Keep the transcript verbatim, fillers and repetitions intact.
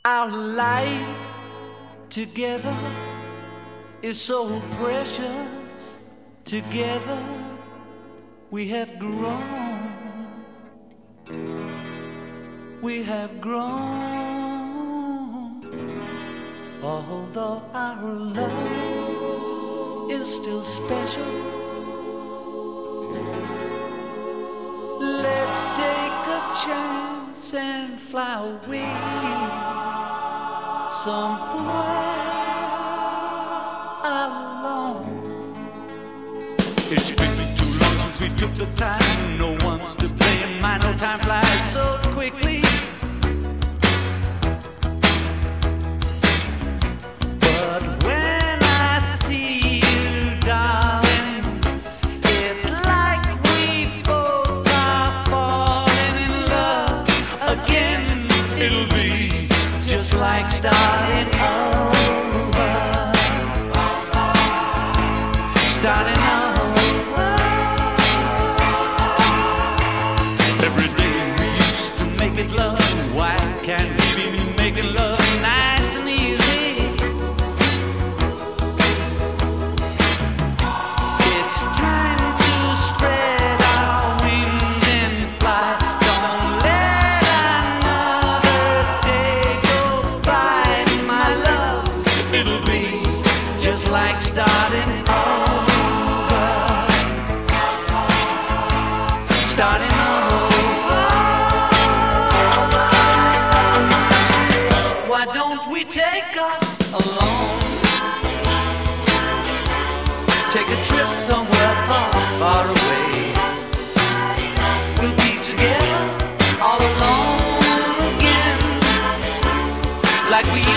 Our life together is so precious. Together we have grown. We have grown. Although our love is still special, let's take a chance and fly away somewhere alone. It's been too long since we took the time. No one's to blame. I know time flies so quickly. But when I see you, darling, it's like we both are falling in love again. It'll be just like starting over. Starting over. Every day we used to make it love. Why can't we be making love nice and easy? It's time to spread our wings and fly. Don't let another day go by, my love. It'll be just like starting over. Starting over. Why don't we take us alone? Take a trip somewhere far, far away. We'll be together all alone again, like we